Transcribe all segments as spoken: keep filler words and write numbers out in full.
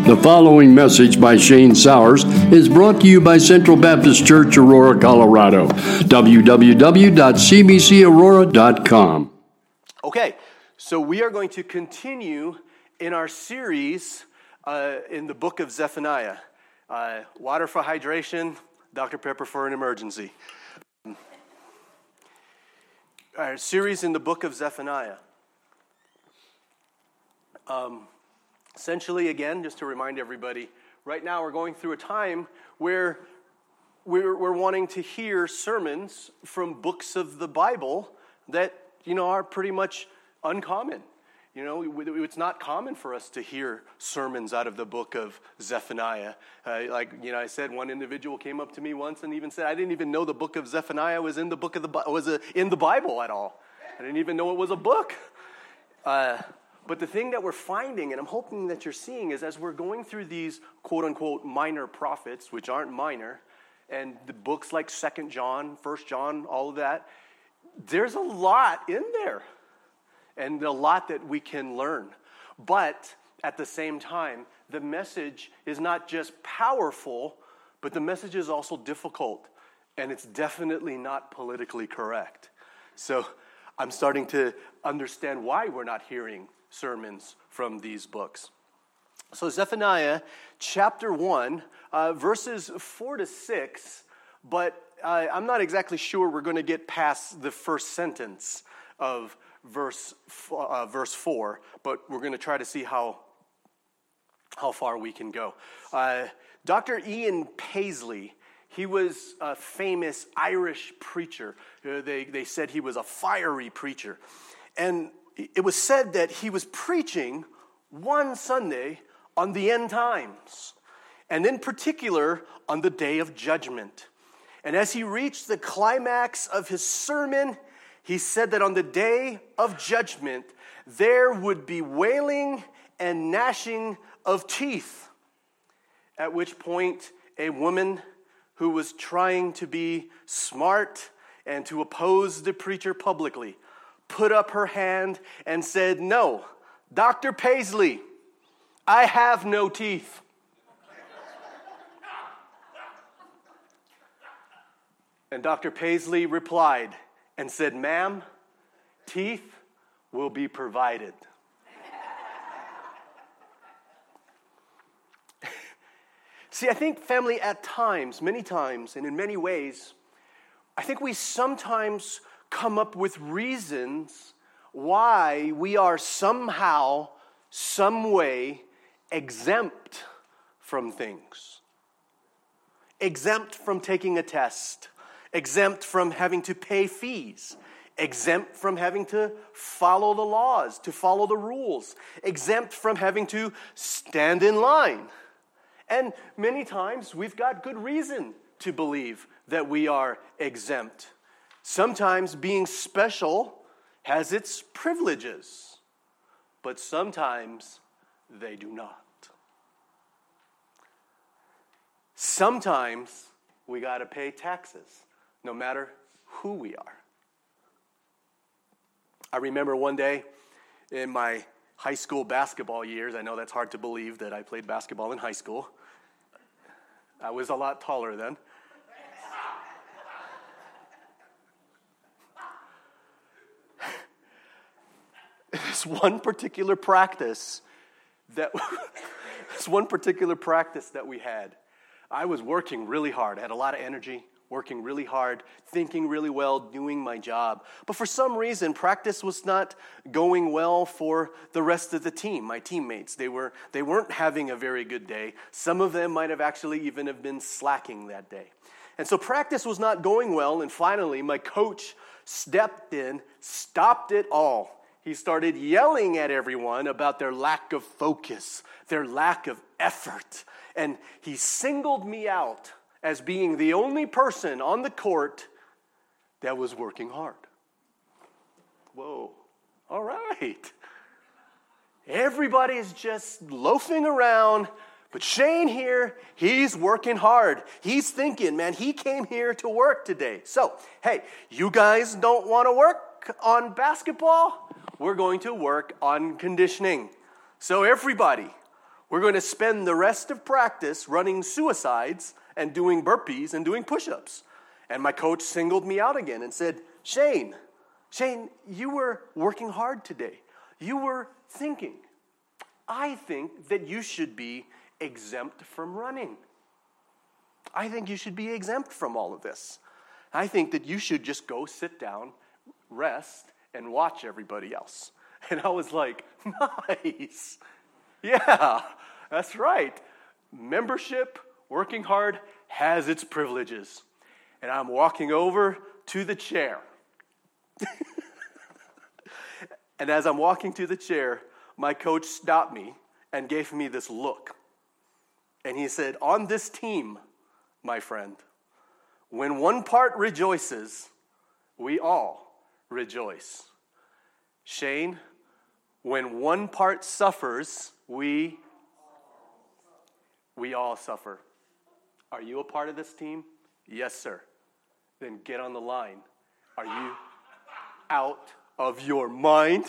The following message by Shane Sowers is brought to you by Central Baptist Church, Aurora, Colorado. w w w dot c b c aurora dot com. Okay, so we are going to continue in our series uh, in the book of Zephaniah. Uh, water for hydration, Doctor Pepper for an emergency. Our series in the book of Zephaniah. Um, essentially, again, just to remind everybody, right now we're going through a time where we're, we're wanting to hear sermons from books of the Bible that, you know, are pretty much uncommon. You know, it's not common for us to hear sermons out of the book of Zephaniah. Uh, like, you know, I said, one individual came up to me once and even said, I didn't even know the book of Zephaniah was in the book of the was a, in the Bible at all. I didn't even know it was a book. Uh, but the thing that we're finding, and I'm hoping that you're seeing, is as we're going through these quote-unquote minor prophets, which aren't minor, and the books like Second John, First John, all of that, there's a lot in there. And a lot that we can learn. But at the same time, the message is not just powerful, but the message is also difficult. And it's definitely not politically correct. So I'm starting to understand why we're not hearing sermons from these books. So Zephaniah chapter one, uh, verses four to six, but uh, I'm not exactly sure we're going to get past the first sentence of verse uh, verse four, but we're going to try to see how how far we can go. Uh, Doctor Ian Paisley, he was a famous Irish preacher. Uh, they they said he was a fiery preacher, and it was said that he was preaching one Sunday on the end times, and in particular on the day of judgment. And as he reached the climax of his sermon, he said that on the day of judgment, there would be wailing and gnashing of teeth. At which point, a woman who was trying to be smart and to oppose the preacher publicly put up her hand and said, "No, Doctor Paisley, I have no teeth." And Doctor Paisley replied and said, "Ma'am, teeth will be provided." See, I think, family, at times, many times, and in many ways, I think we sometimes come up with reasons why we are somehow, some way, exempt from things. Exempt from taking a test. Exempt from having to pay fees, exempt from having to follow the laws, to follow the rules, exempt from having to stand in line. And many times we've got good reason to believe that we are exempt. Sometimes being special has its privileges, but sometimes they do not. Sometimes we got to pay taxes, no matter who we are. I remember one day in my high school basketball years, I know that's hard to believe that I played basketball in high school. I was a lot taller then. This one particular practice that this one particular practice that we had, I was working really hard. I had a lot of energy. Working really hard, thinking really well, doing my job. But for some reason, practice was not going well for the rest of the team, my teammates. They, were, they weren't having a very good day. Some of them might have actually even have been slacking that day. And so practice was not going well, and finally my coach stepped in, stopped it all. He started yelling at everyone about their lack of focus, their lack of effort, and he singled me out as being the only person on the court that was working hard. Whoa, all right. Everybody is just loafing around, but Shane here, he's working hard. He's thinking, man, he came here to work today. So, hey, you guys don't want to work on basketball? We're going to work on conditioning. So everybody, We're going to spend the rest of practice running suicides and doing burpees and doing push-ups. And my coach singled me out again and said, Shane, Shane, you were working hard today. You were thinking. I think that you should be exempt from running. I think you should be exempt from all of this. I think that you should just go sit down, rest, and watch everybody else. And I was like, nice. Yeah, that's right. Membership, working hard, has its privileges. And I'm walking over to the chair. And as I'm walking to the chair, my coach stopped me and gave me this look. And he said, on this team, my friend, when one part rejoices, we all rejoice. Shane, when one part suffers, we, we all suffer. Are you a part of this team? Yes, sir. Then get on the line. Are you out of your mind?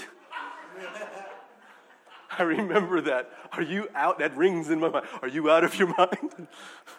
I remember that. Are you out? That rings in my mind. Are you out of your mind?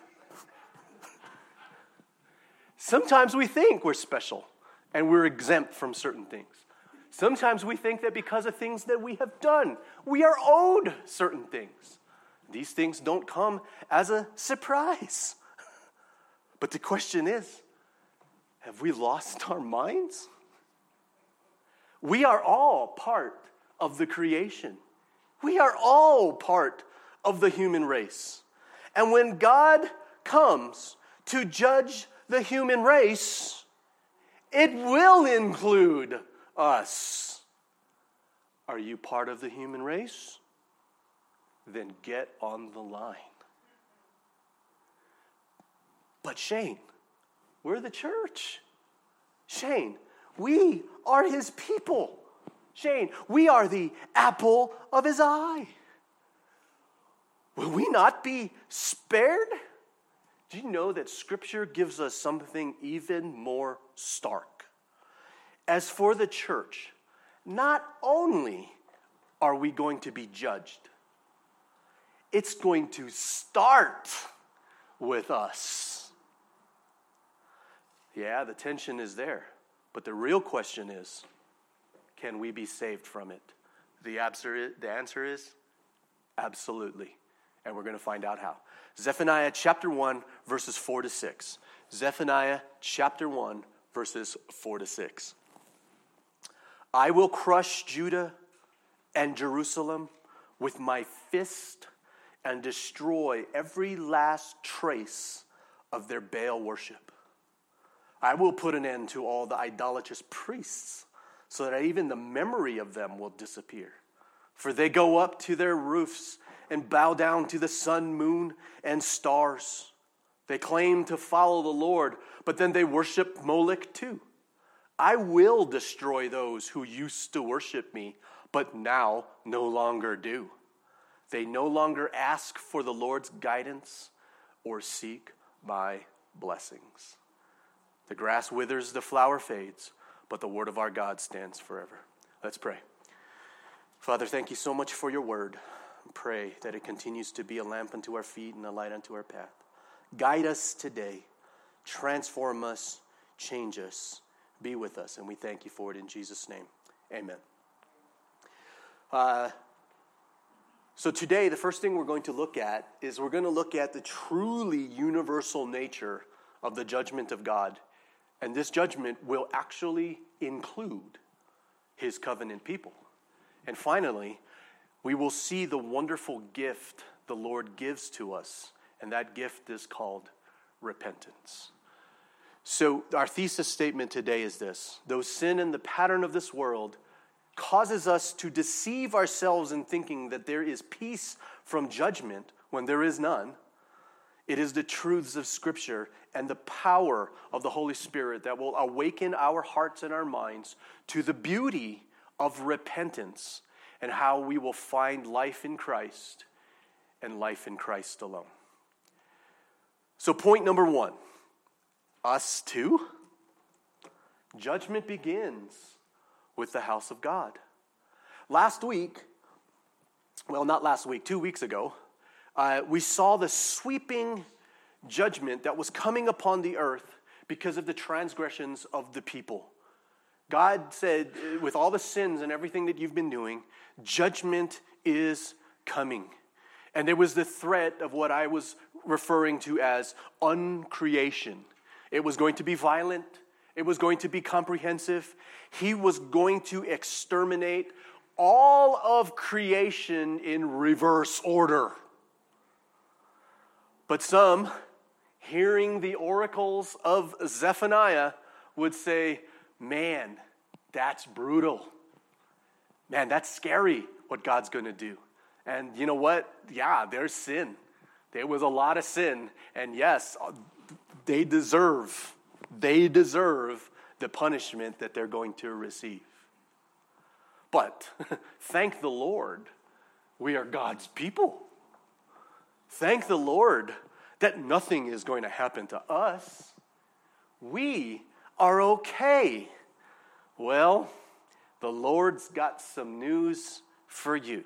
Sometimes we think we're special and we're exempt from certain things. Sometimes we think that because of things that we have done, we are owed certain things. These things don't come as a surprise. But the question is, have we lost our minds? We are all part of the creation. We are all part of the human race. And when God comes to judge the human race, it will include us. Are you part of the human race? Then get on the line. But Shane, we're the church. Shane, we are his people. Shane, we are the apple of his eye. Will we not be spared? Do you know that Scripture gives us something even more stark? As for the church, not only are we going to be judged, it's going to start with us. Yeah, the tension is there. But the real question is, can we be saved from it? The answer is, the answer is absolutely. And we're going to find out how. Zephaniah chapter one, verses four to six. Zephaniah chapter one, verses four to six. I will crush Judah and Jerusalem with my fist and destroy every last trace of their Baal worship. I will put an end to all the idolatrous priests so that even the memory of them will disappear. For they go up to their roofs and bow down to the sun, moon, and stars. They claim to follow the Lord, but then they worship Molech too. I will destroy those who used to worship me, but now no longer do. They no longer ask for the Lord's guidance or seek my blessings. The grass withers, the flower fades, but the word of our God stands forever. Let's pray. Father, thank you so much for your word. Pray that it continues to be a lamp unto our feet and a light unto our path. Guide us today. Transform us. Change us. Be with us. And we thank you for it in Jesus' name. Amen. Uh, so today, the first thing we're going to look at is we're going to look at the truly universal nature of the judgment of God. And this judgment will actually include his covenant people. And finally, we will see the wonderful gift the Lord gives to us. And that gift is called repentance. So our thesis statement today is this. Though sin and the pattern of this world causes us to deceive ourselves in thinking that there is peace from judgment when there is none, it is the truths of Scripture and the power of the Holy Spirit that will awaken our hearts and our minds to the beauty of repentance and how we will find life in Christ and life in Christ alone. So point number one, us too. Judgment begins with the house of God. Last week, well, not last week, two weeks ago, uh, we saw the sweeping judgment that was coming upon the earth because of the transgressions of the people. God said, with all the sins and everything that you've been doing, judgment is coming. And there was the threat of what I was referring to as uncreation. It was going to be violent. It was going to be comprehensive. He was going to exterminate all of creation in reverse order. But some, hearing the oracles of Zephaniah, would say, man, that's brutal. Man, that's scary what God's going to do. And you know what? Yeah, there's sin. There was a lot of sin. And yes, they deserve, they deserve the punishment that they're going to receive. But thank the Lord, we are God's people. Thank the Lord that nothing is going to happen to us. We are okay. Well, the Lord's got some news for you.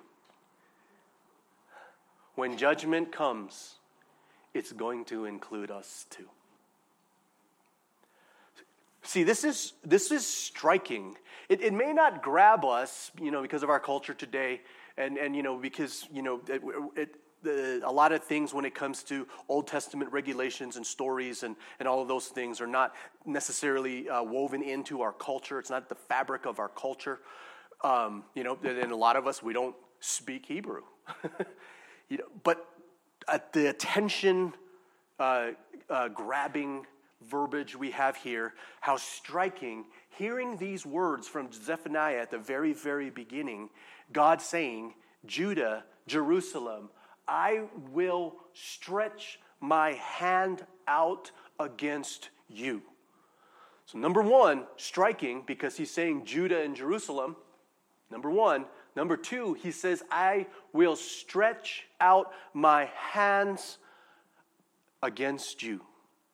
When judgment comes, it's going to include us too. See, this is this is striking. It, it may not grab us, you know, because of our culture today, and, and you know, because, you know, it, it, the, a lot of things when it comes to Old Testament regulations and stories and, and all of those things are not necessarily uh, woven into our culture. It's not the fabric of our culture. Um, you know, and a lot of us, we don't speak Hebrew. you know, but at the attention uh, uh, grabbing verbiage we have here, how striking, hearing these words from Zephaniah at the very, very beginning, God saying, Judah, Jerusalem, I will stretch my hand out against you. So number one, striking, because he's saying Judah and Jerusalem, number one. Number two, he says, I will stretch out my hands against you.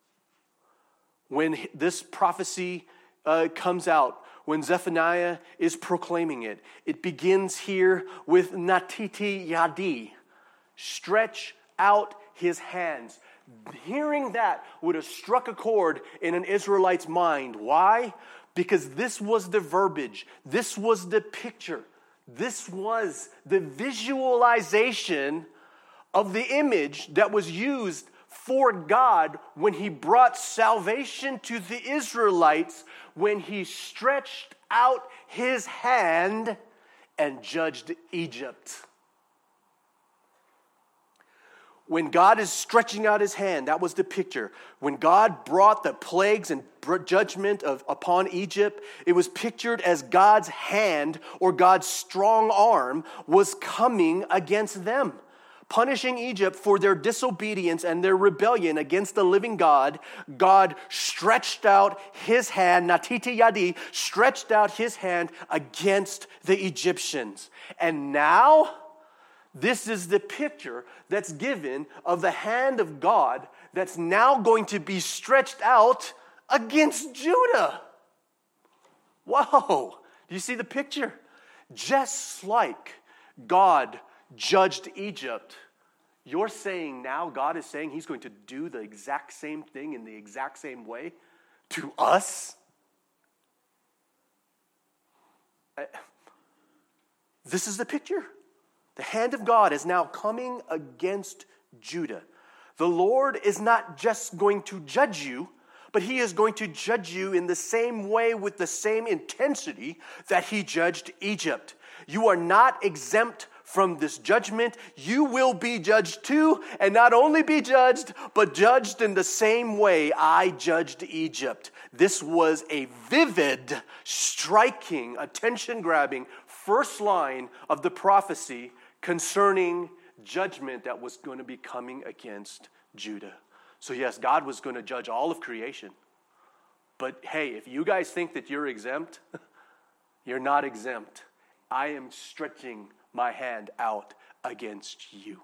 When this prophecy uh, comes out, when Zephaniah is proclaiming it, it begins here with natiti yadi, stretch out his hands. Hearing that would have struck a chord in an Israelite's mind. Why? Because this was the verbiage. This was the picture. This was the visualization of the image that was used for God when he brought salvation to the Israelites, when he stretched out his hand and judged Egypt. When God is stretching out his hand, that was the picture. When God brought the plagues and judgment of, upon Egypt, it was pictured as God's hand or God's strong arm was coming against them, punishing Egypt for their disobedience and their rebellion against the living God. God stretched out his hand, natiti yadi, stretched out his hand against the Egyptians. And now, this is the picture that's given of the hand of God that's now going to be stretched out against Judah. Whoa, do you see the picture? Just like God judged Egypt, you're saying now God is saying he's going to do the exact same thing in the exact same way to us? This is the picture. The hand of God is now coming against Judah. The Lord is not just going to judge you, but he is going to judge you in the same way with the same intensity that he judged Egypt. You are not exempt from this judgment. You will be judged too, and not only be judged, but judged in the same way I judged Egypt. This was a vivid, striking, attention-grabbing first line of the prophecy concerning judgment that was going to be coming against Judah. So yes, God was going to judge all of creation. But hey, if you guys think that you're exempt, you're not exempt. I am stretching my hand out against you.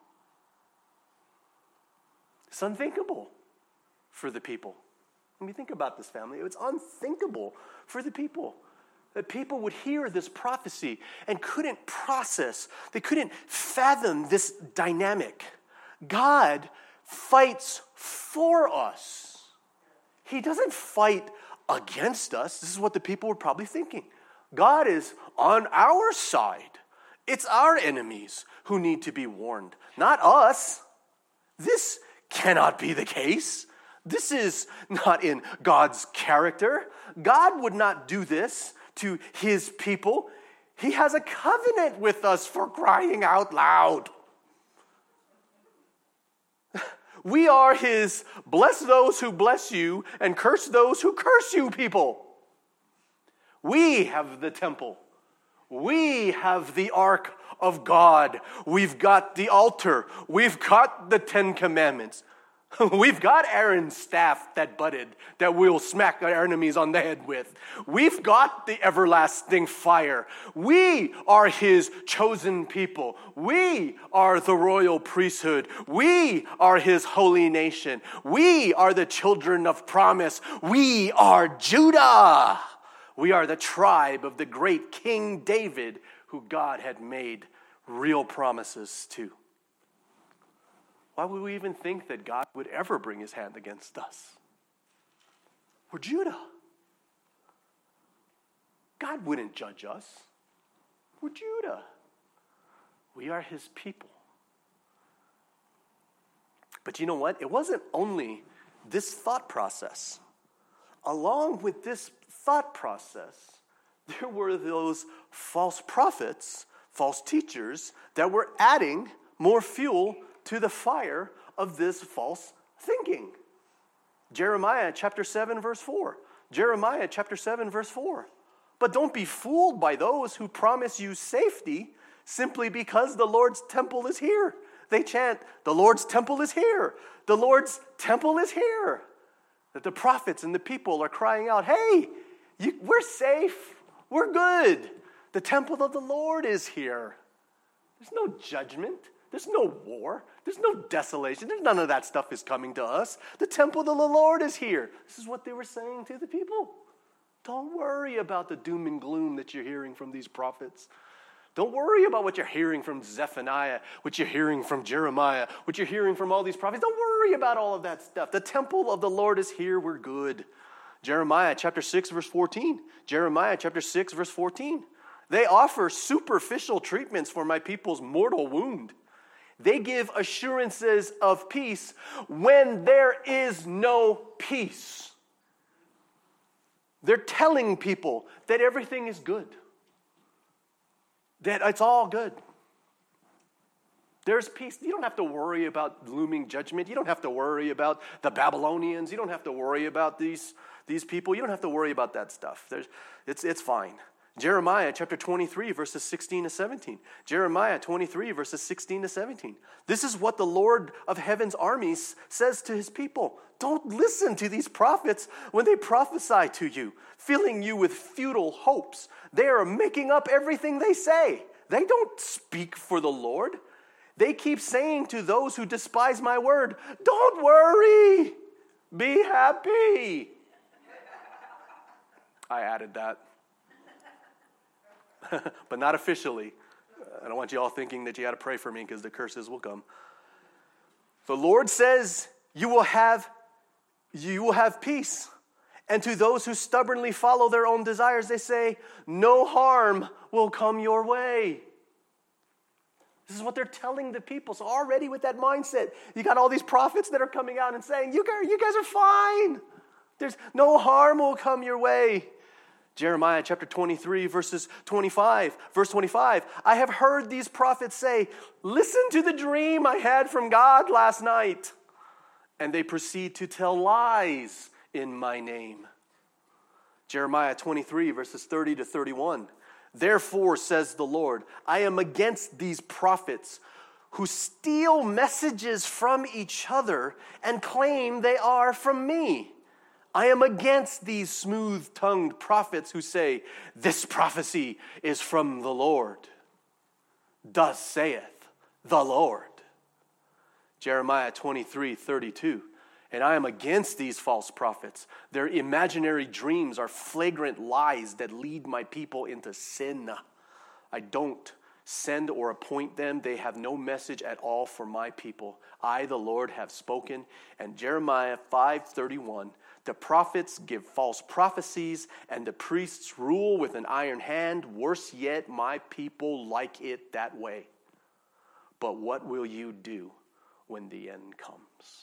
It's unthinkable for the people. When you think about this, family, it's unthinkable for the people. That people would hear this prophecy and couldn't process, they couldn't fathom this dynamic. God fights for us. He doesn't fight against us. This is what the people were probably thinking. God is on our side. It's our enemies who need to be warned, not us. This cannot be the case. This is not in God's character. God would not do this to his people. He has a covenant with us, for crying out loud. We are his bless those who bless you and curse those who curse you people. We have the temple. We have the ark of God. We've got the altar. We've got the Ten Commandments. We've got Aaron's staff that budded, that we'll smack our enemies on the head with. We've got the everlasting fire. We are his chosen people. We are the royal priesthood. We are his holy nation. We are the children of promise. We are Judah. We are the tribe of the great King David, who God had made real promises to. Why would we even think that God would ever bring his hand against us? We're Judah. God wouldn't judge us. We're Judah. We are his people. But you know what? It wasn't only this thought process. Along with this thought process, there were those false prophets, false teachers, that were adding more fuel to the fire of this false thinking. Jeremiah chapter seven, verse four. Jeremiah chapter seven, verse four. But don't be fooled by those who promise you safety simply because the Lord's temple is here. They chant, the Lord's temple is here. The Lord's temple is here. That the prophets and the people are crying out, hey, you, we're safe. We're good. The temple of the Lord is here. There's no judgment. There's no war. There's no desolation. There's none of that stuff is coming to us. The temple of the Lord is here. This is what they were saying to the people. Don't worry about the doom and gloom that you're hearing from these prophets. Don't worry about what you're hearing from Zephaniah, what you're hearing from Jeremiah, what you're hearing from all these prophets. Don't worry about all of that stuff. The temple of the Lord is here. We're good. Jeremiah chapter six, verse fourteen. Jeremiah chapter six, verse fourteen. They offer superficial treatments for my people's mortal wound. They give assurances of peace when there is no peace. They're telling people that everything is good, that it's all good. There's peace. You don't have to worry about looming judgment. You don't have to worry about the Babylonians. You don't have to worry about these, these people. You don't have to worry about that stuff. There's, it's, it's fine. Jeremiah chapter twenty-three, verses sixteen to seventeen. Jeremiah twenty-three, verses sixteen to seventeen. This is what the Lord of heaven's armies says to his people. Don't listen to these prophets when they prophesy to you, filling you with futile hopes. They are making up everything they say. They don't speak for the Lord. They keep saying to those who despise my word, don't worry, be happy. I added that. But not officially. I don't want you all thinking that you got to pray for me because the curses will come. The Lord says you will have you will have peace. And to those who stubbornly follow their own desires, they say, no harm will come your way. This is what they're telling the people. So already with that mindset, you got all these prophets that are coming out and saying, you guys, you guys are fine. There's no harm will come your way. Jeremiah chapter twenty-three, verses twenty-five, verse twenty-five. I have heard these prophets say, listen to the dream I had from God last night. And they proceed to tell lies in my name. Jeremiah twenty-three, verses thirty to thirty-one. Therefore, says the Lord, I am against these prophets who steal messages from each other and claim they are from me. I am against these smooth-tongued prophets who say, this prophecy is from the Lord. Thus saith the Lord. Jeremiah twenty-three, thirty-two. And I am against these false prophets. Their imaginary dreams are flagrant lies that lead my people into sin. I don't send or appoint them. They have no message at all for my people. I, the Lord, have spoken. And Jeremiah five thirty-one, the prophets give false prophecies, and the priests rule with an iron hand. Worse yet, my people like it that way. But what will you do when the end comes?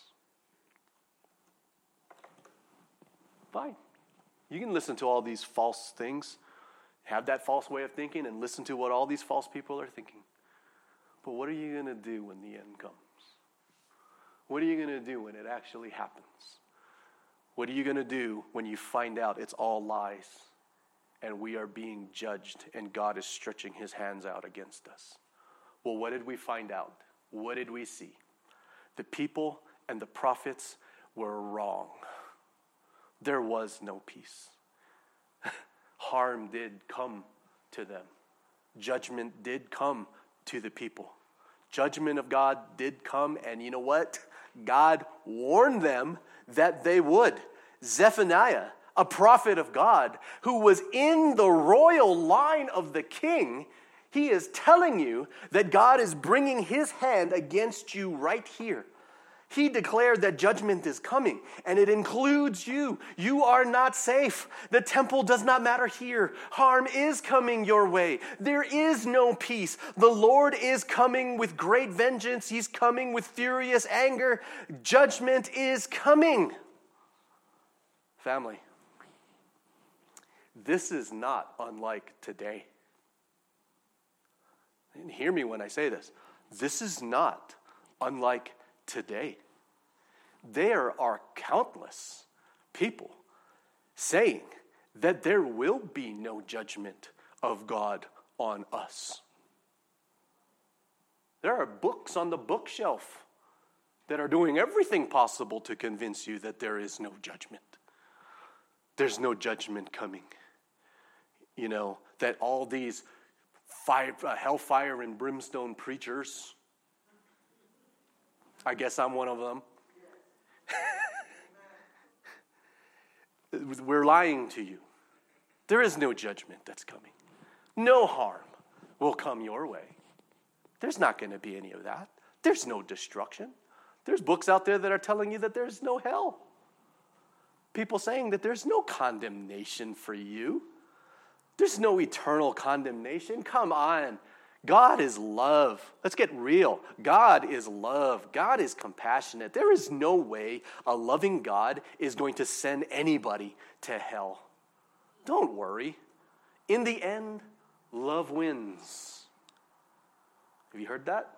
Fine. You can listen to all these false things, have that false way of thinking, and listen to what all these false people are thinking. But what are you going to do when the end comes? What are you going to do when it actually happens? What are you going to do when you find out it's all lies and we are being judged and God is stretching his hands out against us? Well, what did we find out? What did we see? The people and the prophets were wrong. There was no peace. Harm did come to them. Judgment did come to the people. Judgment of God did come, and you know what? God warned them that they would. Zephaniah, a prophet of God, who was in the royal line of the king, he is telling you that God is bringing his hand against you right here. He declared that judgment is coming, and it includes you. You are not safe. The temple does not matter here. Harm is coming your way. There is no peace. The Lord is coming with great vengeance. He's coming with furious anger. Judgment is coming. Family, this is not unlike today. And hear me when I say this. This is not unlike today. There are countless people saying that there will be no judgment of God on us. There are books on the bookshelf that are doing everything possible to convince you that there is no judgment. There's no judgment coming. You know, that all these fire, uh, hellfire and brimstone preachers, I guess I'm one of them, we're lying to you. There is no judgment that's coming. No harm will come your way. There's not going to be any of that. There's no destruction. There's books out there that are telling you that there's no hell. People saying that there's no condemnation for you. There's no eternal condemnation. Come on. God is love. Let's get real. God is love. God is compassionate. There is no way a loving God is going to send anybody to hell. Don't worry. In the end, love wins. Have you heard that?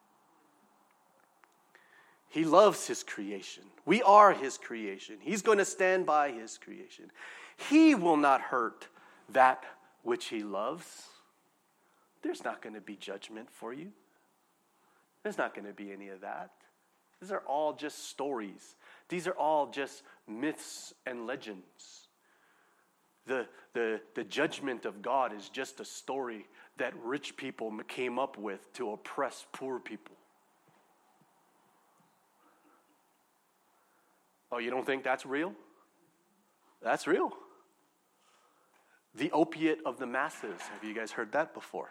He loves his creation. We are his creation. He's going to stand by his creation. He will not hurt that which he loves. There's not going to be judgment for you. There's not going to be any of that. These are all just stories. These are all just myths and legends. The, the, the judgment of God is just a story that rich people came up with to oppress poor people. Oh, you don't think that's real? That's real. The opiate of the masses. Have you guys heard that before?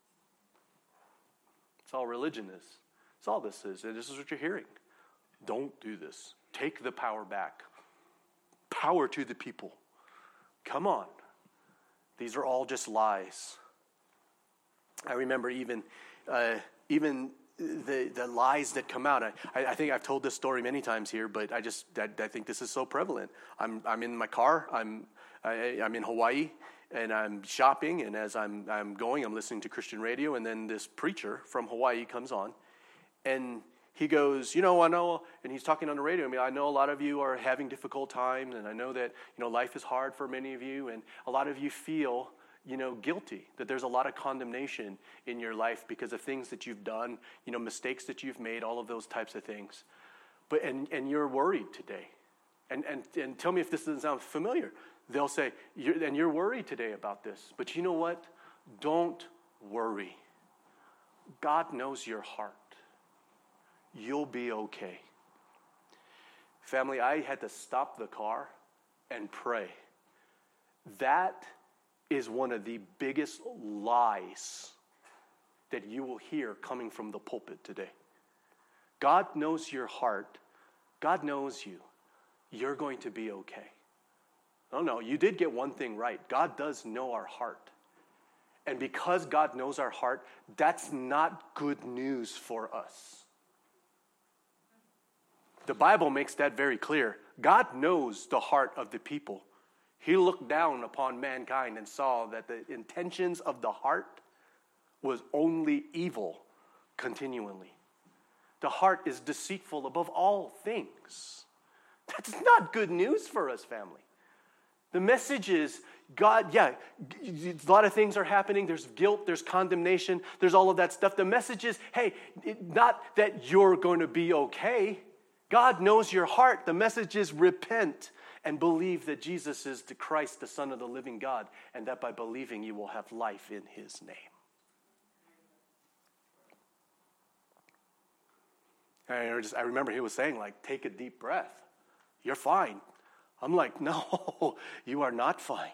It's all religion is. It's all this is. And this is what you're hearing. Don't do this. Take the power back. Power to the people. Come on. These are all just lies. I remember even uh, even the the lies that come out. I, I think I've told this story many times here, but I just I, I think this is so prevalent. I'm I'm in my car. I'm I, I'm in Hawaii. And I'm shopping, and as I'm I'm going, I'm listening to Christian radio, and then this preacher from Hawaii comes on, and he goes, you know, I know, and he's talking on the radio. I mean, I know a lot of you are having difficult times, and I know that, you know, life is hard for many of you, and a lot of you feel, you know, guilty, that there's a lot of condemnation in your life because of things that you've done, you know, mistakes that you've made, all of those types of things. But and and you're worried today, and and and tell me if this doesn't sound familiar. They'll say, you're, and you're worried today about this. But you know what? Don't worry. God knows your heart. You'll be okay. Family, I had to stop the car and pray. That is one of the biggest lies that you will hear coming from the pulpit today. God knows your heart. God knows you. You're going to be okay. No, no, you did get one thing right. God does know our heart. And because God knows our heart, that's not good news for us. The Bible makes that very clear. God knows the heart of the people. He looked down upon mankind and saw that the intentions of the heart was only evil continually. The heart is deceitful above all things. That's not good news for us, family. The message is, God, yeah, a lot of things are happening. There's guilt, there's condemnation, there's all of that stuff. The message is, hey, it, not that you're going to be okay. God knows your heart. The message is repent and believe that Jesus is the Christ, the Son of the living God, and that by believing you will have life in his name. I, just, I remember he was saying, like, take a deep breath. You're fine. I'm like, no, you are not fine.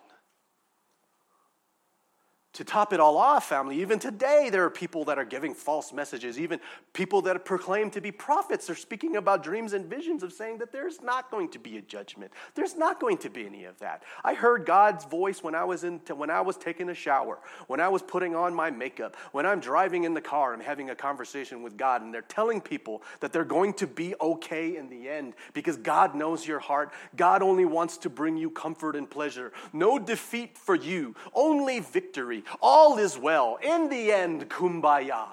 To top it all off, family, even today there are people that are giving false messages. Even people that proclaim to be prophets are speaking about dreams and visions of saying that there's not going to be a judgment. There's not going to be any of that. I heard God's voice when I was in, when I was taking a shower, when I was putting on my makeup, when I'm driving in the car and having a conversation with God, and they're telling people that they're going to be okay in the end because God knows your heart. God only wants to bring you comfort and pleasure. No defeat for you, only victory. All is well. In the end, kumbaya.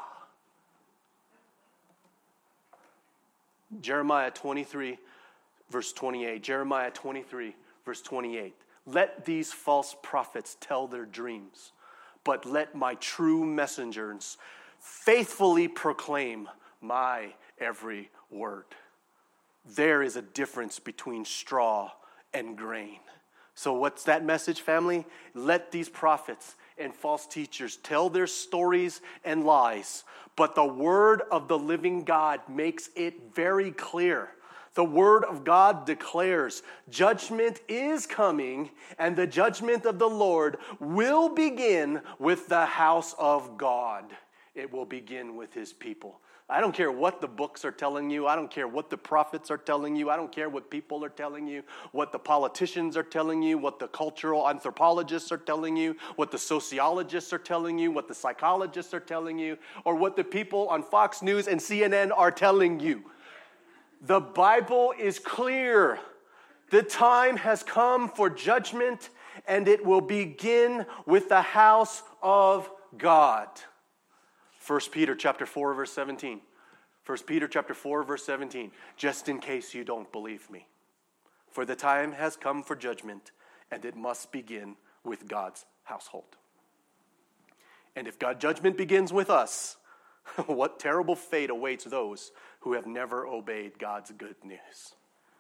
Jeremiah twenty-three, verse twenty-eight. Jeremiah twenty-three, verse twenty-eight. Let these false prophets tell their dreams, but let my true messengers faithfully proclaim my every word. There is a difference between straw and grain. So what's that message, family? Let these prophets and false teachers tell their stories and lies, but the word of the living God makes it very clear. The word of God declares judgment is coming, and the judgment of the Lord will begin with the house of God. It will begin with his people. I don't care what the books are telling you. I don't care what the prophets are telling you. I don't care what people are telling you, what the politicians are telling you, what the cultural anthropologists are telling you, what the sociologists are telling you, what the psychologists are telling you, or what the people on Fox News and C N N are telling you. The Bible is clear. The time has come for judgment, and it will begin with the house of God. First Peter chapter four, verse seventeen. First Peter chapter four, verse seventeen. Just in case you don't believe me. For the time has come for judgment, and it must begin with God's household. And if God's judgment begins with us, what terrible fate awaits those who have never obeyed God's good news.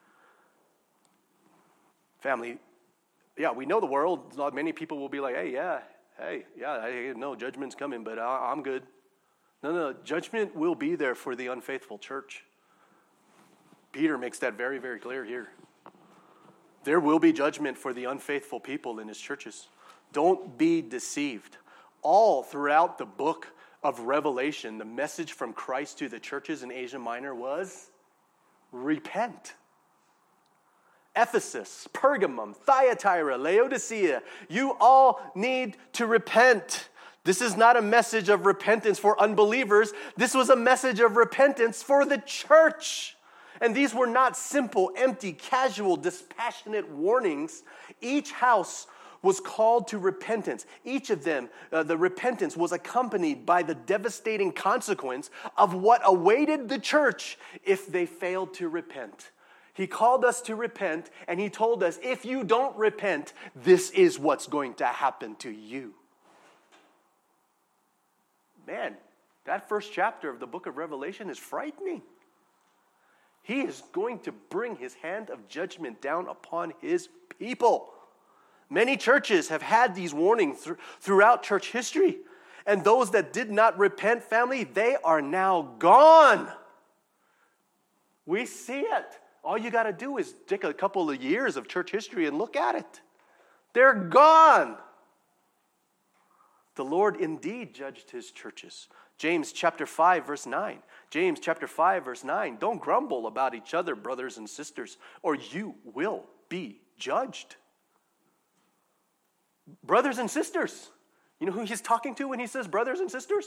Family, yeah, we know the world. Many people will be like, hey, yeah, hey, yeah, I know judgment's coming, but I, I'm good. No, no, judgment will be there for the unfaithful church. Peter makes that very, very clear here. There will be judgment for the unfaithful people in his churches. Don't be deceived. All throughout the book of Revelation, the message from Christ to the churches in Asia Minor was repent. Ephesus, Pergamum, Thyatira, Laodicea, you all need to repent. This is not a message of repentance for unbelievers. This was a message of repentance for the church. And these were not simple, empty, casual, dispassionate warnings. Each house was called to repentance. Each of them, uh, the repentance was accompanied by the devastating consequence of what awaited the church if they failed to repent. He called us to repent, and he told us, if you don't repent, this is what's going to happen to you. Man, that first chapter of the book of Revelation is frightening. He is going to bring his hand of judgment down upon his people. Many churches have had these warnings th- throughout church history. And those that did not repent, family, they are now gone. We see it. All you got to do is take a couple of years of church history and look at it. They're gone. The Lord indeed judged his churches, James chapter five, verse nine. James chapter five, verse nine. Don't grumble about each other, brothers and sisters, or you will be judged. Brothers and sisters. You know who he's talking to when he says brothers and sisters?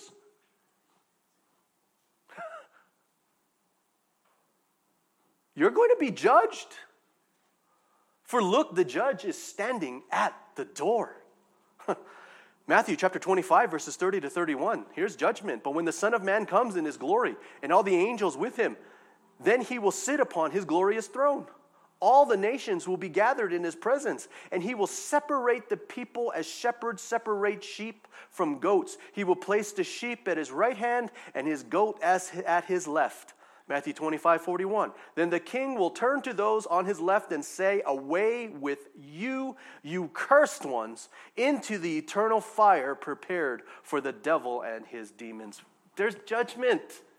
You're going to be judged. For look, the judge is standing at the door. Matthew chapter twenty-five, verses thirty to thirty-one. Here's judgment. But when the Son of Man comes in his glory, and all the angels with him, then he will sit upon his glorious throne. All the nations will be gathered in his presence, and he will separate the people as shepherds separate sheep from goats. He will place the sheep at his right hand and his goat as at his left. Matthew twenty-five, forty-one. Then the king will turn to those on his left and say, away with you, you cursed ones, into the eternal fire prepared for the devil and his demons. There's judgment.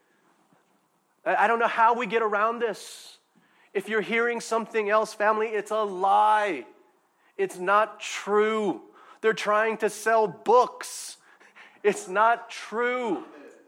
I don't know how we get around this. If you're hearing something else, family, it's a lie. It's not true. They're trying to sell books. It's not true.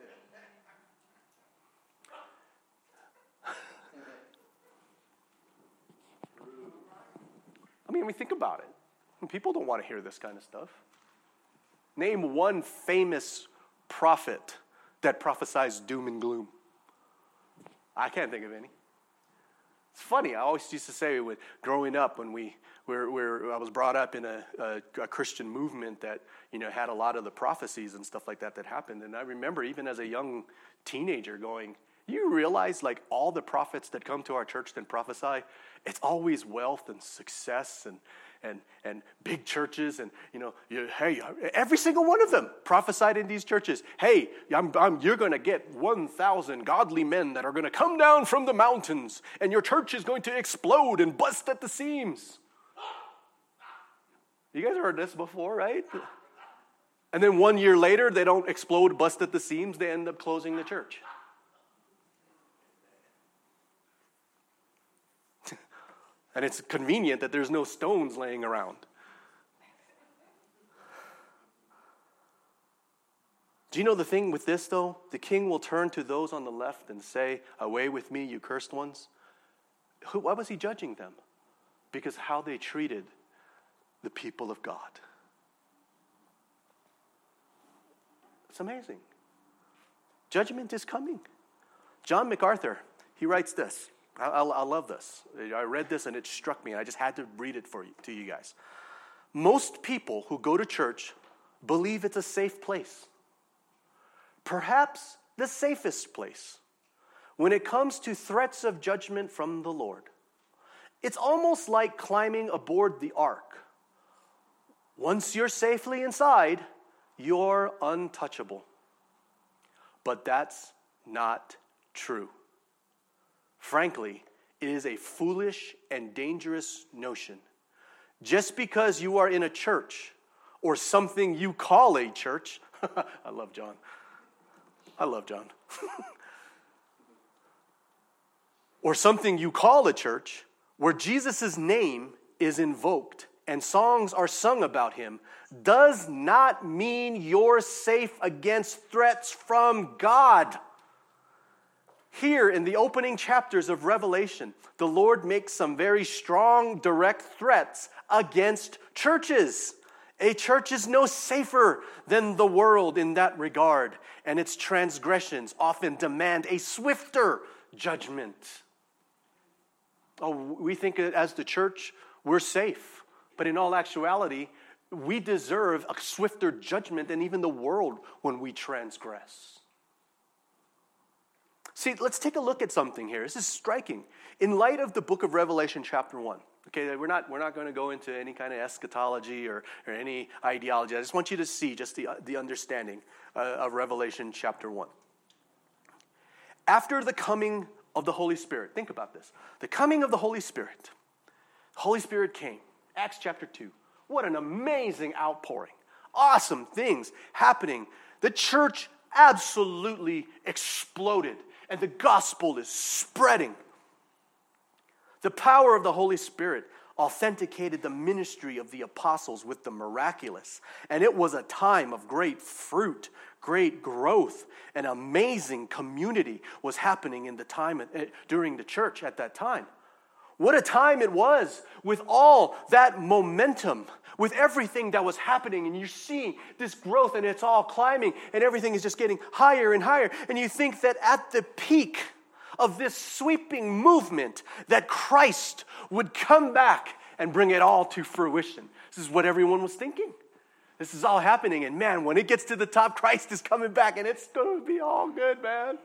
I mean, we think about it. People don't want to hear this kind of stuff. Name one famous prophet that prophesies doom and gloom. I can't think of any. It's funny. I always used to say, when growing up, when we were, were I was brought up in a, a, a Christian movement that you know had a lot of the prophecies and stuff like that that happened. And I remember even as a young teenager going, you realize like all the prophets that come to our church and prophesy, it's always wealth and success and and and big churches and you know you, hey every single one of them prophesied in these churches. Hey, I'm, I'm, you're going to get one thousand godly men that are going to come down from the mountains, and your church is going to explode and bust at the seams. You guys have heard this before, right? And then one year later, they don't explode, bust at the seams. They end up closing the church. And it's convenient that there's no stones laying around. Do you know the thing with this, though? The king will turn to those on the left and say, away with me, you cursed ones. Who, why was he judging them? Because how they treated the people of God. It's amazing. Judgment is coming. John MacArthur, he writes this. I, I, I love this. I read this and it struck me. I just had to read it for you, to you guys. Most people who go to church believe it's a safe place. Perhaps the safest place when it comes to threats of judgment from the Lord. It's almost like climbing aboard the ark. Once you're safely inside, you're untouchable. But that's not true. Frankly, it is a foolish and dangerous notion. Just because you are in a church or something you call a church, I love John. I love John. Or something you call a church where Jesus' name is invoked and songs are sung about him does not mean you're safe against threats from God. Here in the opening chapters of Revelation, the Lord makes some very strong, direct threats against churches. A church is no safer than the world in that regard, and its transgressions often demand a swifter judgment. Oh, we think as the church, we're safe. But in all actuality, we deserve a swifter judgment than even the world when we transgress. See, let's take a look at something here. This is striking. In light of the book of Revelation chapter one, okay, we're not, we're not going to go into any kind of eschatology or, or any ideology. I just want you to see just the, the understanding uh, of Revelation chapter one. After the coming of the Holy Spirit, think about this. The coming of the Holy Spirit. The Holy Spirit came. Acts chapter two. What an amazing outpouring. Awesome things happening. The church absolutely exploded. And the gospel is spreading. The power of the Holy Spirit authenticated the ministry of the apostles with the miraculous. And it was a time of great fruit, great growth, and amazing community was happening in the time during the church at that time. What a time it was with all that momentum, with everything that was happening, and you're seeing this growth, and it's all climbing, and everything is just getting higher and higher. And you think that at the peak of this sweeping movement, that Christ would come back and bring it all to fruition. This is what everyone was thinking. This is all happening, and man, when it gets to the top, Christ is coming back, and it's going to be all good, man.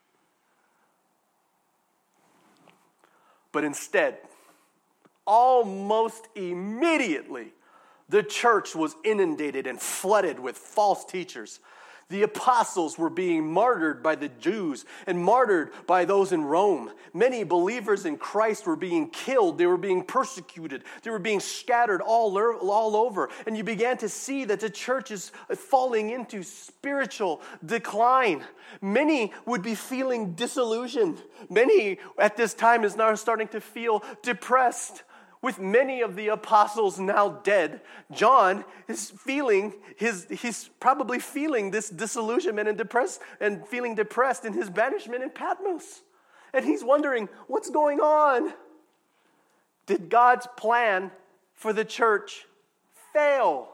But instead, almost immediately, the church was inundated and flooded with false teachers. The apostles were being martyred by the Jews and martyred by those in Rome. Many believers in Christ were being killed. They were being persecuted. They were being scattered all, all over. And you began to see that the church is falling into spiritual decline. Many would be feeling disillusioned. Many at this time is now starting to feel depressed. With many of the apostles now dead, John is feeling his, he's probably feeling this disillusionment and depressed and feeling depressed in his banishment in Patmos. And he's wondering, what's going on? Did God's plan for the church fail?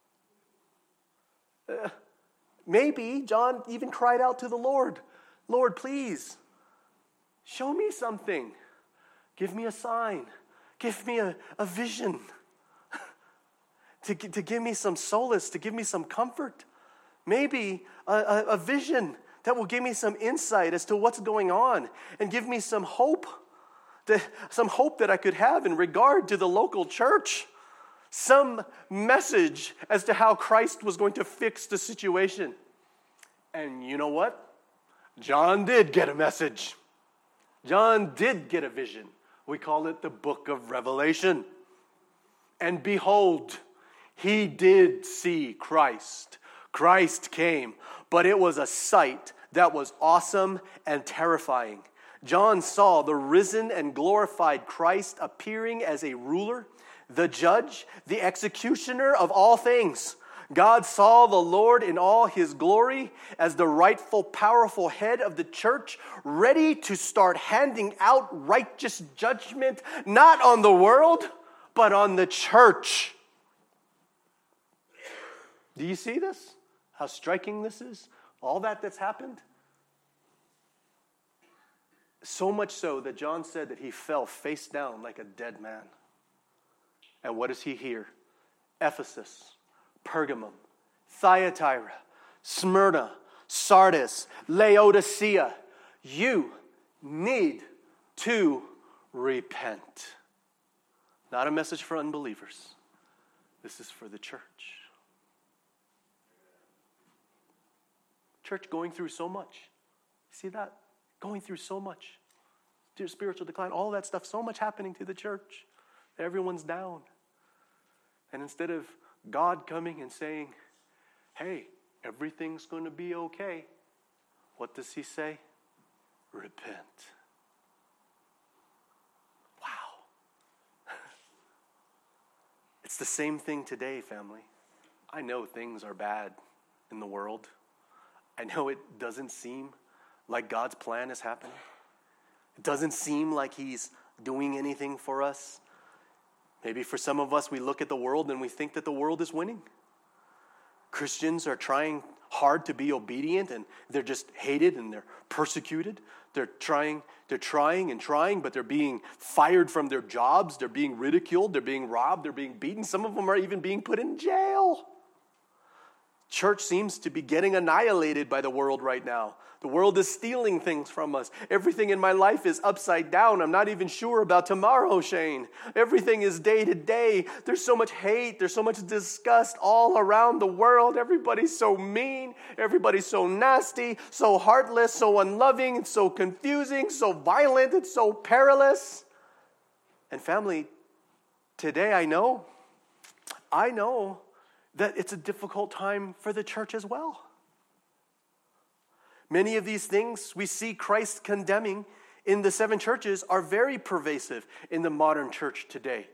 Uh, maybe John even cried out to the Lord, Lord, please, show me something. Give me a sign. Give me a, a vision to, to give me some solace, to give me some comfort. Maybe a, a, a vision that will give me some insight as to what's going on and give me some hope, to, some hope that I could have in regard to the local church. Some message as to how Christ was going to fix the situation. And you know what? John did get a message. John did get a vision. We call it the book of Revelation. And behold, he did see Christ. Christ came, but it was a sight that was awesome and terrifying. John saw the risen and glorified Christ appearing as a ruler, the judge, the executioner of all things. God saw the Lord in all his glory as the rightful, powerful head of the church, ready to start handing out righteous judgment, not on the world, but on the church. Do you see this? How striking this is? All that that's happened? So much so that John said that he fell face down like a dead man. And what does he hear? Ephesus, Pergamum, Thyatira, Smyrna, Sardis, Laodicea. You need to repent. Not a message for unbelievers. This is for the church. Church going through so much. See that? Going through so much. Spiritual decline, all that stuff, so much happening to the church. Everyone's down. And instead of God coming and saying, hey, everything's going to be okay, what does he say? Repent. Wow. It's the same thing today, family. I know things are bad in the world. I know it doesn't seem like God's plan is happening. It doesn't seem like he's doing anything for us. Maybe for some of us, we look at the world and we think that the world is winning. Christians are trying hard to be obedient, and they're just hated and they're persecuted. They're trying, they're trying and trying, but they're being fired from their jobs. They're being ridiculed. They're being robbed. They're being beaten. Some of them are even being put in jail. Church seems to be getting annihilated by the world right now. The world is stealing things from us. Everything in my life is upside down. I'm not even sure about tomorrow, Shane. Everything is day to day. There's so much hate. There's so much disgust all around the world. Everybody's so mean. Everybody's so nasty, so heartless, so unloving, so confusing, so violent, it's so perilous. And family, today I know, I know that it's a difficult time for the church as well. Many of these things we see Christ condemning in the seven churches are very pervasive in the modern church today.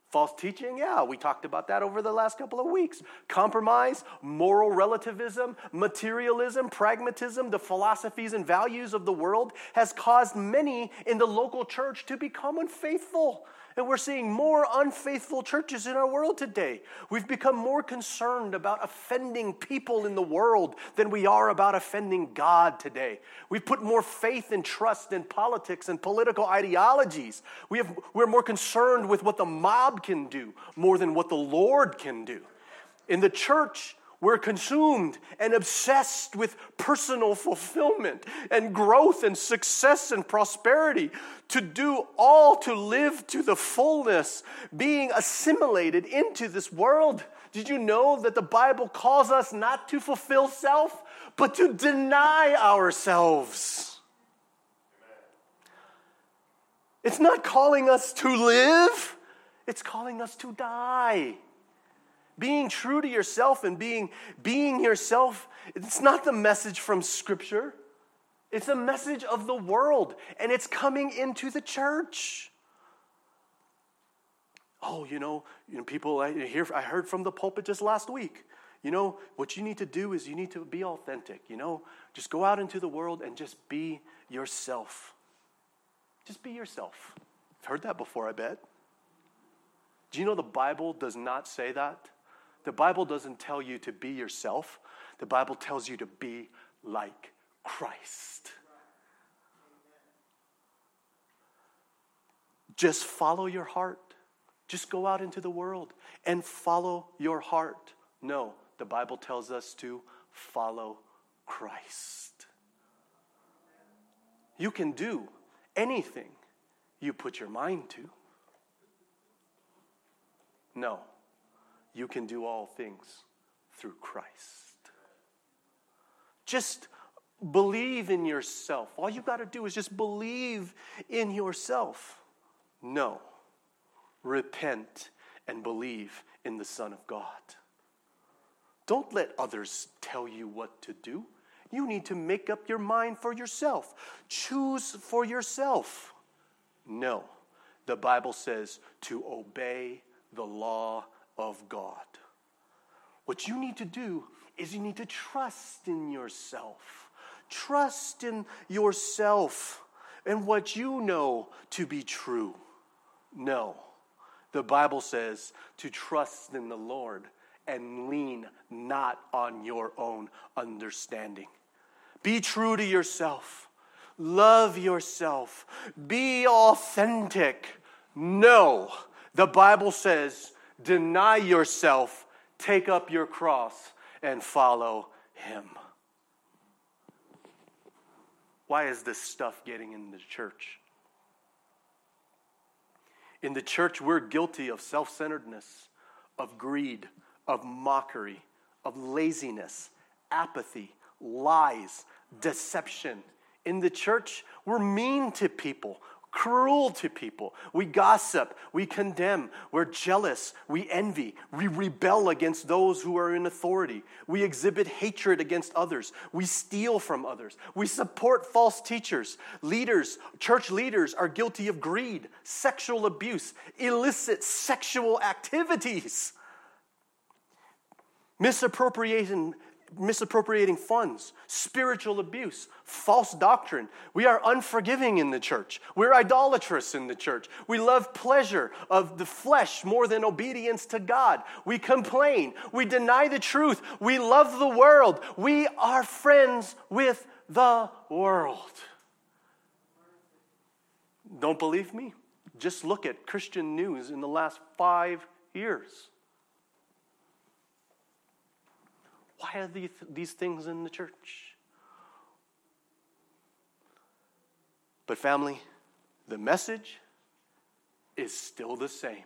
False teaching, yeah, we talked about that over the last couple of weeks. Compromise, moral relativism, materialism, pragmatism, the philosophies and values of the world has caused many in the local church to become unfaithful. And we're seeing more unfaithful churches in our world today. We've become more concerned about offending people in the world than we are about offending God today. We've put more faith and trust in politics and political ideologies. We have, we're more concerned with what the mob can do more than what the Lord can do. In the church, we're consumed and obsessed with personal fulfillment and growth and success and prosperity, to do all to live to the fullness, being assimilated into this world. Did you know that the Bible calls us not to fulfill self, but to deny ourselves? It's not calling us to live, it's calling us to die. Being true to yourself and being, being yourself, it's not the message from Scripture. It's a message of the world, and it's coming into the church. Oh, you know, you know, people, I, hear, I heard from the pulpit just last week. You know, what you need to do is you need to be authentic. You know, just go out into the world and just be yourself. Just be yourself. I've heard that before, I bet. Do you know the Bible does not say that? The Bible doesn't tell you to be yourself. The Bible tells you to be like Christ. Just follow your heart. Just go out into the world and follow your heart. No, the Bible tells us to follow Christ. You can do anything you put your mind to. No. You can do all things through Christ. Just believe in yourself. All you got to do is just believe in yourself. No. Repent and believe in the Son of God. Don't let others tell you what to do. You need to make up your mind for yourself. Choose for yourself. No. The Bible says to obey the law of God. What you need to do is you need to trust in yourself. Trust in yourself and what you know to be true. No. The Bible says to trust in the Lord and lean not on your own understanding. Be true to yourself. Love yourself. Be authentic. No. The Bible says, deny yourself, take up your cross, and follow Him. Why is this stuff getting in the church? In the church, we're guilty of self-centeredness, of greed, of mockery, of laziness, apathy, lies, deception. In the church, we're mean to people, cruel to people. We gossip, we condemn, we're jealous, we envy, we rebel against those who are in authority. We exhibit hatred against others. We steal from others. We support false teachers. Leaders, church leaders are guilty of greed, sexual abuse, illicit sexual activities, misappropriation, misappropriating funds, spiritual abuse, false doctrine. We are unforgiving in the church. We're idolatrous in the church. We love pleasure of the flesh more than obedience to God. We complain. We deny the truth. We love the world. We are friends with the world. Don't believe me? Just look at Christian news in the last five years. Why are these, these things in the church? But family, the message is still the same.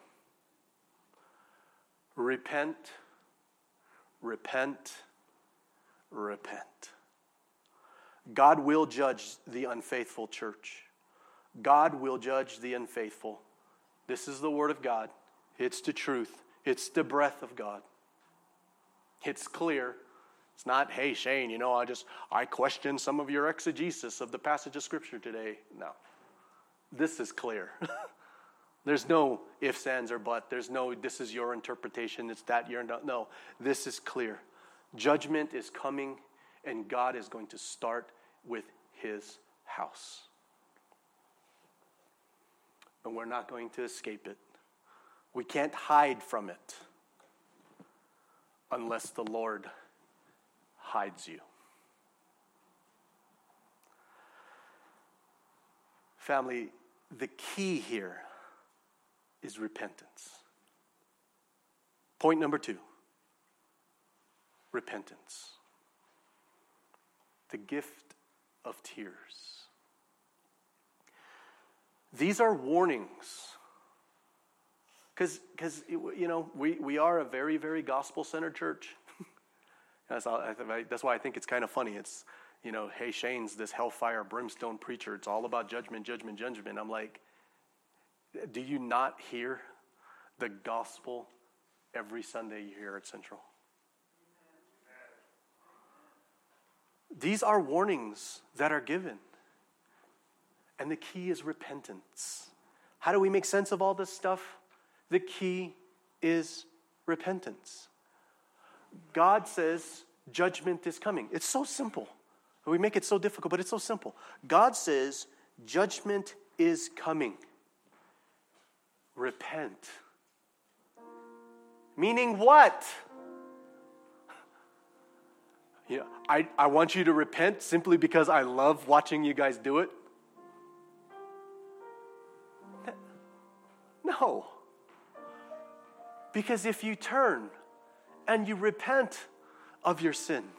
Repent, repent, repent. God will judge the unfaithful church. God will judge the unfaithful. This is the word of God. It's the truth. It's the breath of God. It's clear. It's not, hey, Shane, you know, I just, I question some of your exegesis of the passage of Scripture today. No. This is clear. There's no ifs, ands, or but. There's no, this is your interpretation, it's that you're not. No, this is clear. Judgment is coming, and God is going to start with his house. And we're not going to escape it. We can't hide from it unless the Lord hides you. Family, the key here is repentance. Point number two, repentance. The gift of tears. These are warnings. Because, because you know, we, we are a very, very gospel-centered church. that's, all, that's why I think it's kind of funny. It's, you know, hey, Shane's this hellfire brimstone preacher. It's all about judgment, judgment, judgment. I'm like, do you not hear the gospel every Sunday you hear at Central? These are warnings that are given. And the key is repentance. How do we make sense of all this stuff? The key is repentance. God says judgment is coming. It's so simple. We make it so difficult, but it's so simple. God says judgment is coming. Repent. Meaning what? Yeah, I, I want you to repent simply because I love watching you guys do it. No. Because if you turn and you repent of your sins,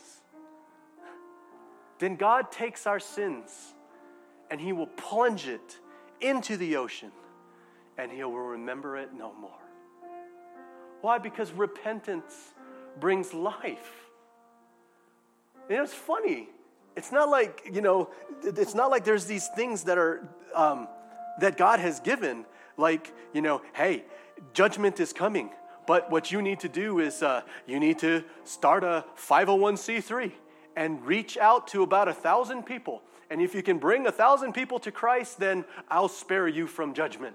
then God takes our sins and he will plunge it into the ocean and he will remember it no more. Why? Because repentance brings life. You know, it's funny. It's not like, you know, it's not like there's these things that are, um, that God has given. Like, you know, hey, judgment is coming. But what you need to do is uh, you need to start a five oh one c three and reach out to about a thousand people. And if you can bring a thousand people to Christ, then I'll spare you from judgment.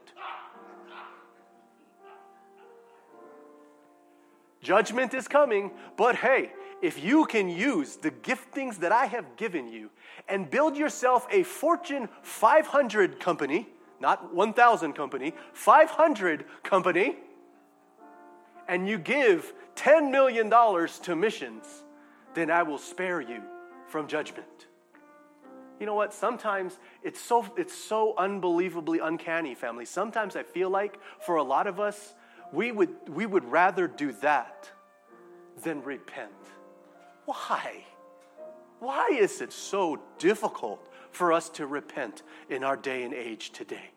Judgment is coming, but hey, if you can use the giftings that I have given you and build yourself a Fortune five hundred company, not one thousand company, five hundred company, and you give ten million dollars to missions, then I will spare you from judgment. You know what? Sometimes it's so it's so unbelievably uncanny, family. Sometimes I feel like for a lot of us, we would we would rather do that than repent. Why? Why is it so difficult for us to repent in our day and age today?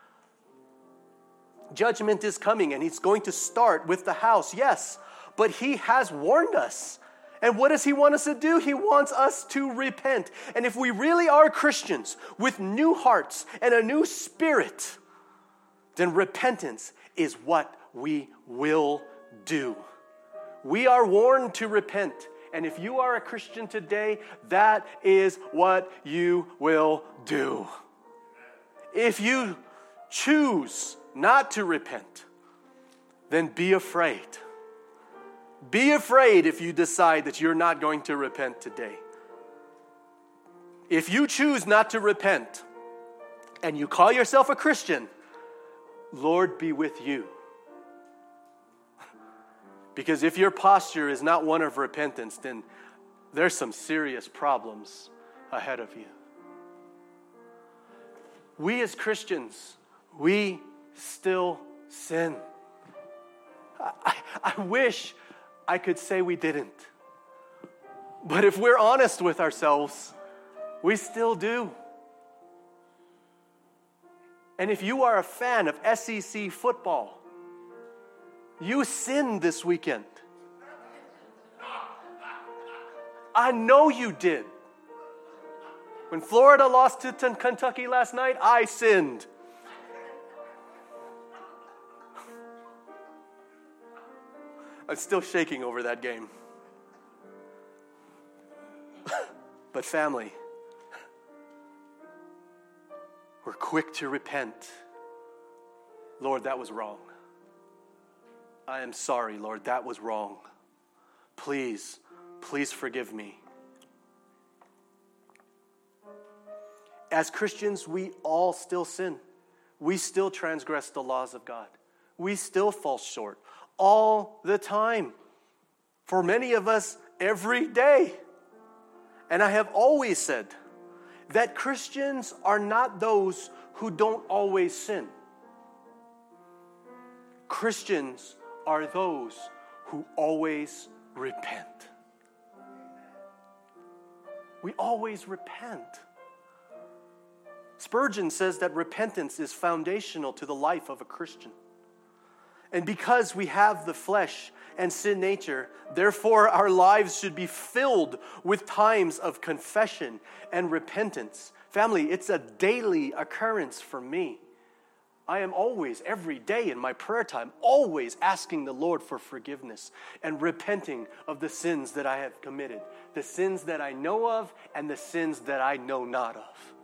Judgment is coming, and it's going to start with the house, yes, but he has warned us. And what does he want us to do? He wants us to repent. And if we really are Christians with new hearts and a new spirit, then repentance is what we will do. We are warned to repent. And if you are a Christian today, that is what you will do. If you choose not to repent, then be afraid. Be afraid if you decide that you're not going to repent today. If you choose not to repent and you call yourself a Christian, Lord be with you. Because if your posture is not one of repentance, then there's some serious problems ahead of you. We as Christians, we still sin. I, I wish I could say we didn't. But if we're honest with ourselves, we still do. And if you are a fan of S E C football, you sinned this weekend. I know you did. When Florida lost to Kentucky last night, I sinned. I'm still shaking over that game. But family, we're quick to repent. Lord, that was wrong. I am sorry, Lord, that was wrong. Please, please forgive me. As Christians, we all still sin. We still transgress the laws of God. We still fall short all the time. For many of us, every day. And I have always said that Christians are not those who don't always sin. Christians are those who always repent. We always repent. Spurgeon says that repentance is foundational to the life of a Christian. And because we have the flesh and sin nature, therefore our lives should be filled with times of confession and repentance. Family, it's a daily occurrence for me. I am always, every day in my prayer time, always asking the Lord for forgiveness and repenting of the sins that I have committed, the sins that I know of and the sins that I know not of.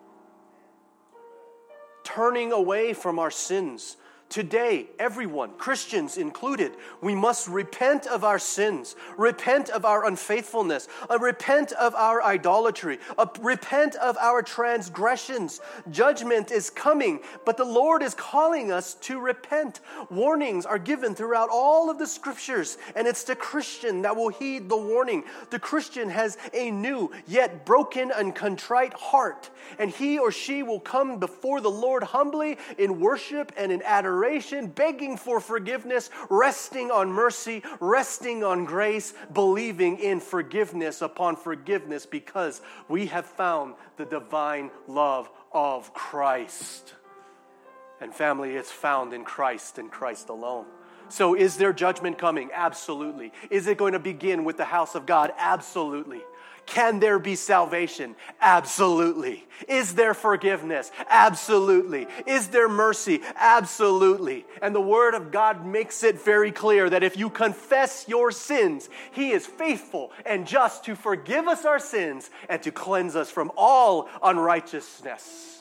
Turning away from our sins. Today, everyone, Christians included, we must repent of our sins, repent of our unfaithfulness, uh, repent of our idolatry, uh, repent of our transgressions. Judgment is coming, but the Lord is calling us to repent. Warnings are given throughout all of the scriptures, and it's the Christian that will heed the warning. The Christian has a new, yet broken and contrite heart, and he or she will come before the Lord humbly in worship and in adoration, begging for forgiveness, resting on mercy, resting on grace, believing in forgiveness upon forgiveness because we have found the divine love of Christ. And family, it's found in Christ and Christ alone. So is there judgment coming? Absolutely. Is it going to begin with the house of God? Absolutely. Can there be salvation? Absolutely. Is there forgiveness? Absolutely. Is there mercy? Absolutely. And the Word of God makes it very clear that if you confess your sins, He is faithful and just to forgive us our sins and to cleanse us from all unrighteousness.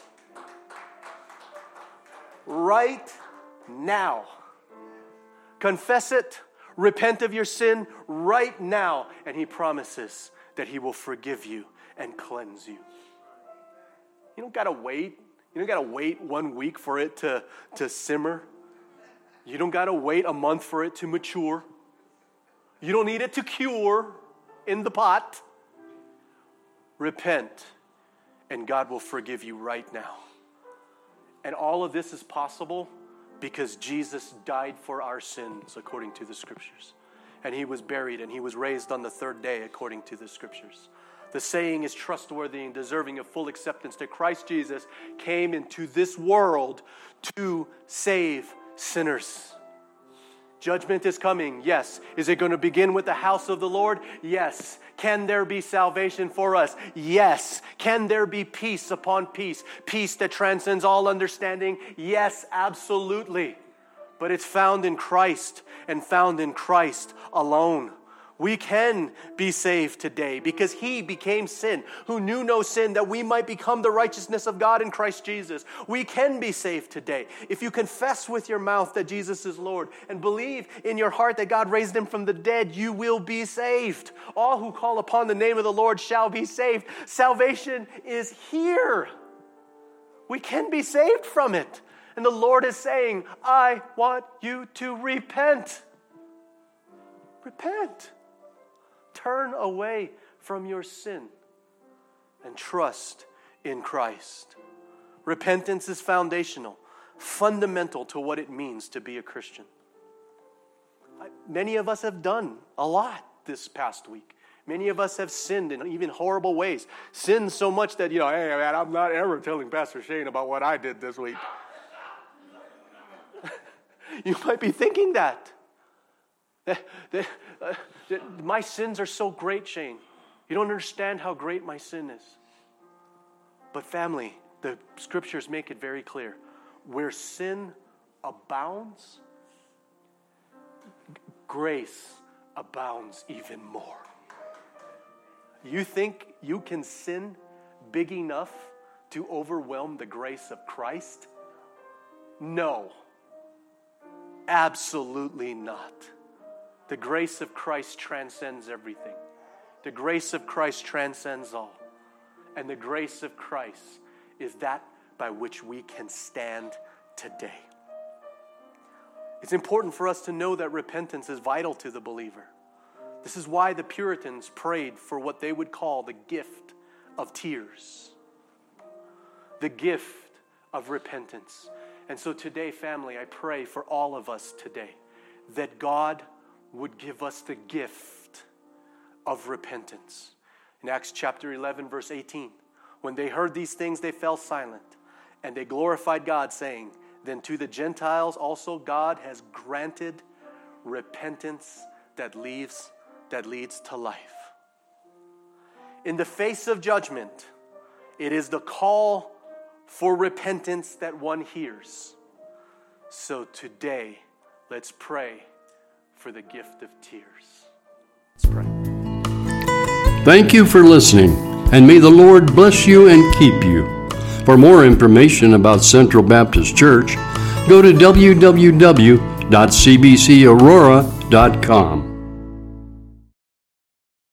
Right now. Confess it. Repent of your sin right now. And He promises that He will forgive you and cleanse you. You don't got to wait. You don't got to wait one week for it to, to simmer. You don't got to wait a month for it to mature. You don't need it to cure in the pot. Repent, and God will forgive you right now. And all of this is possible because Jesus died for our sins according to the Scriptures. And He was buried, and He was raised on the third day according to the Scriptures. The saying is trustworthy and deserving of full acceptance that Christ Jesus came into this world to save sinners. Judgment is coming, yes. Is it going to begin with the house of the Lord? Yes. Can there be salvation for us? Yes. Can there be peace upon peace? Peace that transcends all understanding? Yes, absolutely. But it's found in Christ and found in Christ alone. We can be saved today because He became sin, who knew no sin, that we might become the righteousness of God in Christ Jesus. We can be saved today. If you confess with your mouth that Jesus is Lord and believe in your heart that God raised Him from the dead, you will be saved. All who call upon the name of the Lord shall be saved. Salvation is here. We can be saved from it. And the Lord is saying, I want you to repent. Repent. Turn away from your sin and trust in Christ. Repentance is foundational, fundamental to what it means to be a Christian. Many of us have done a lot this past week. Many of us have sinned in even horrible ways. Sinned so much that, you know, hey, man, I'm not ever telling Pastor Shane about what I did this week. You might be thinking that. that, that uh, that my sins are so great, Shane. You don't understand how great my sin is. But family, the Scriptures make it very clear. Where sin abounds, grace abounds even more. You think you can sin big enough to overwhelm the grace of Christ? No. Absolutely not. The grace of Christ transcends everything. The grace of Christ transcends all. And the grace of Christ is that by which we can stand today. It's important for us to know that repentance is vital to the believer. This is why the Puritans prayed for what they would call the gift of tears. The gift of repentance. And so today, family, I pray for all of us today that God would give us the gift of repentance. In Acts chapter eleven, verse eighteen, when they heard these things, they fell silent, and they glorified God, saying, then to the Gentiles also God has granted repentance that leads, that leads to life. In the face of judgment, it is the call for repentance that one hears. So today, let's pray for the gift of tears. Let's pray. Thank you for listening, and may the Lord bless you and keep you. For more information about Central Baptist Church, go to w w w dot c b c aurora dot com.